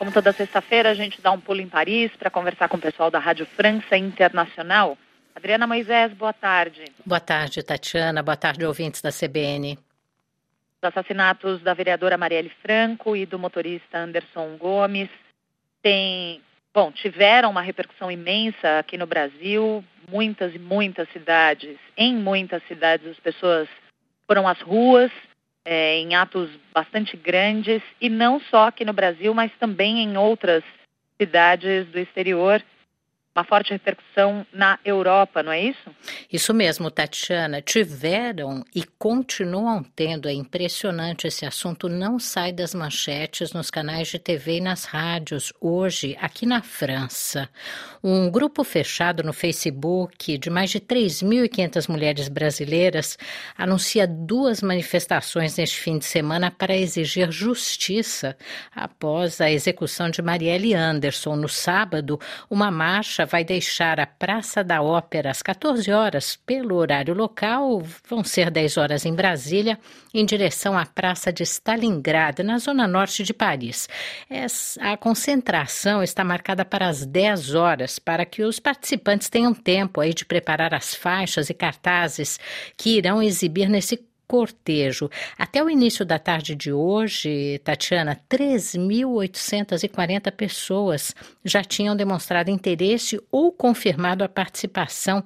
Como toda sexta-feira, a gente dá um pulo em Paris para conversar com o pessoal da Rádio França Internacional. Adriana Moisés, boa tarde. Boa tarde, Tatiana. Boa tarde, ouvintes da CBN. Os assassinatos da vereadora Marielle Franco e do motorista Anderson Gomes tiveram uma repercussão imensa aqui no Brasil. Em muitas cidades as pessoas foram às ruas em atos bastante grandes, e não só aqui no Brasil, mas também em outras cidades do exterior. Uma forte repercussão na Europa, não é isso? Isso mesmo, Tatiana. Tiveram e continuam tendo. É impressionante, esse assunto não sai das manchetes nos canais de TV e nas rádios. Hoje, aqui na França, um grupo fechado no Facebook de mais de 3.500 mulheres brasileiras anuncia 2 manifestações neste fim de semana para exigir justiça após a execução de Marielle Anderson. No sábado, uma marcha vai deixar a Praça da Ópera às 14 horas pelo horário local, vão ser 10 horas em Brasília, em direção à Praça de Stalingrado, na zona norte de Paris. A concentração está marcada para as 10 horas, para que os participantes tenham tempo aí de preparar as faixas e cartazes que irão exibir nesse cortejo. Até o início da tarde de hoje, Tatiana, 3.840 pessoas já tinham demonstrado interesse ou confirmado a participação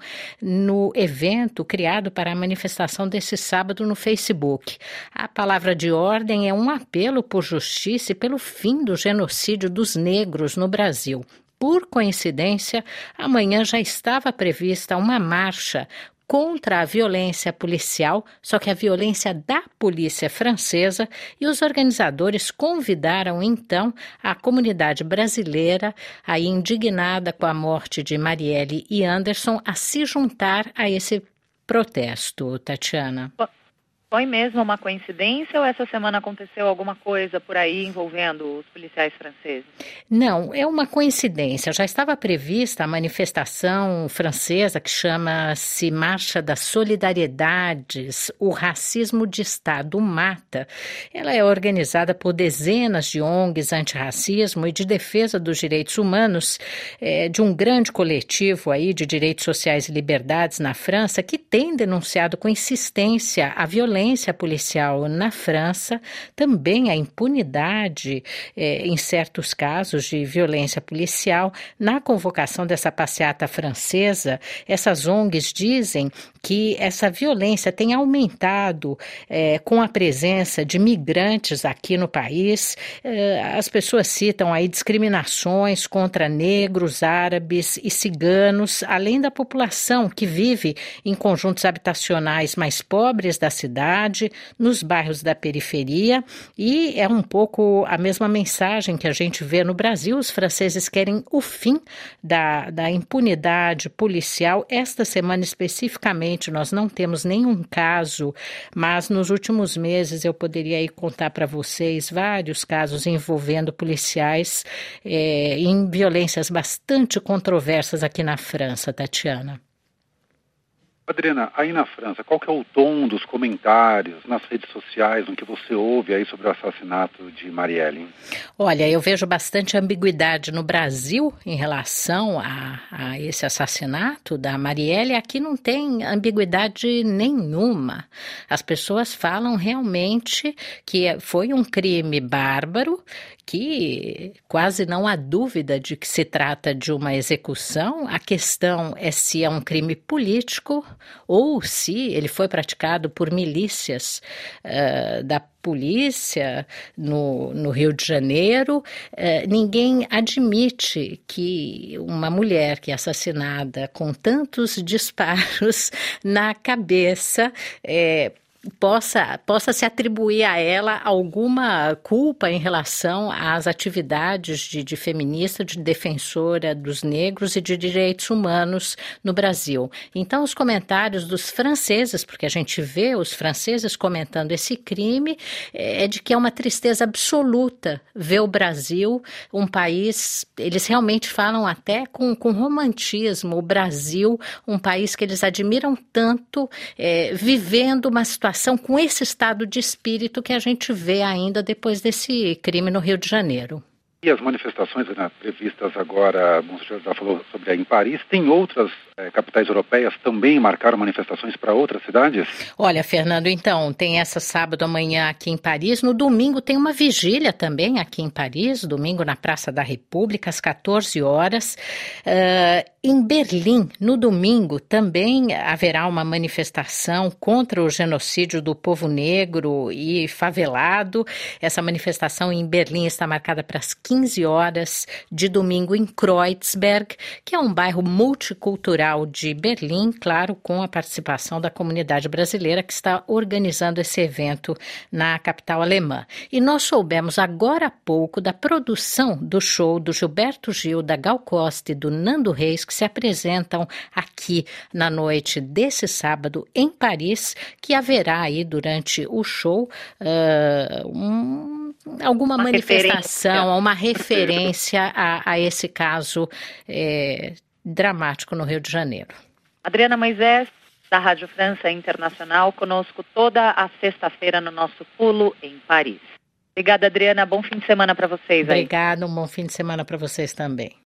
no evento criado para a manifestação desse sábado no Facebook. A palavra de ordem é um apelo por justiça e pelo fim do genocídio dos negros no Brasil. Por coincidência, amanhã já estava prevista uma marcha contra a violência policial, só que a violência da polícia francesa, e os organizadores convidaram então a comunidade brasileira, aí indignada com a morte de Marielle e Anderson, a se juntar a esse protesto, Tatiana. Foi mesmo uma coincidência ou essa semana aconteceu alguma coisa por aí envolvendo os policiais franceses? Não, é uma coincidência. Já estava prevista a manifestação francesa que chama-se Marcha das Solidariedades, o racismo de Estado mata. Ela é organizada por dezenas de ONGs antirracismo e de defesa dos direitos humanos, de um grande coletivo aí de direitos sociais e liberdades na França, que tem denunciado com insistência a violência policial na França, também a impunidade em certos casos de violência policial. Na convocação dessa passeata francesa, essas ONGs dizem que essa violência tem aumentado com a presença de migrantes aqui no país. As pessoas citam aí discriminações contra negros, árabes e ciganos, além da população que vive em conjuntos habitacionais mais pobres da cidade, nos bairros da periferia, e é um pouco a mesma mensagem que a gente vê no Brasil. Os franceses querem o fim da impunidade policial. Esta semana especificamente nós não temos nenhum caso, mas nos últimos meses eu poderia aí contar para vocês vários casos envolvendo policiais em violências bastante controversas aqui na França, Tatiana. Adriana, aí na França, qual que é o tom dos comentários nas redes sociais, no que você ouve aí sobre o assassinato de Marielle? Olha, eu vejo bastante ambiguidade no Brasil em relação a esse assassinato da Marielle. Aqui não tem ambiguidade nenhuma. As pessoas falam realmente que foi um crime bárbaro, que quase não há dúvida de que se trata de uma execução. A questão é se é um crime político ou se ele foi praticado por milícias da polícia no Rio de Janeiro. Ninguém admite que uma mulher que é assassinada com tantos disparos na cabeça possa se atribuir a ela alguma culpa em relação às atividades de feminista, de defensora dos negros e de direitos humanos no Brasil. Então, os comentários dos franceses, porque a gente vê os franceses comentando esse crime, é de que é uma tristeza absoluta ver o Brasil, um país, eles realmente falam até com romantismo, o Brasil, um país que eles admiram tanto, vivendo uma situação com esse estado de espírito que a gente vê ainda depois desse crime no Rio de Janeiro. E as manifestações, né, previstas agora, o senhor já falou sobre em Paris, tem outras capitais europeias também marcaram manifestações para outras cidades? Olha, Fernando, então, tem essa sábado amanhã aqui em Paris, no domingo tem uma vigília também aqui em Paris, domingo na Praça da República, às 14 horas. Em Berlim, no domingo, também haverá uma manifestação contra o genocídio do povo negro e favelado. Essa manifestação em Berlim está marcada para as 15 horas de domingo em Kreuzberg, que é um bairro multicultural de Berlim, claro, com a participação da comunidade brasileira que está organizando esse evento na capital alemã. E nós soubemos agora há pouco da produção do show do Gilberto Gil, da Gal Costa e do Nando Reis, que se apresentam aqui na noite desse sábado em Paris, que haverá aí durante o show alguma manifestação, uma referência a esse caso dramático no Rio de Janeiro. Adriana Moisés, da Rádio França Internacional, conosco toda a sexta-feira no nosso pulo em Paris. Obrigada, Adriana. Bom fim de semana para vocês aí. Obrigada, um bom fim de semana para vocês também.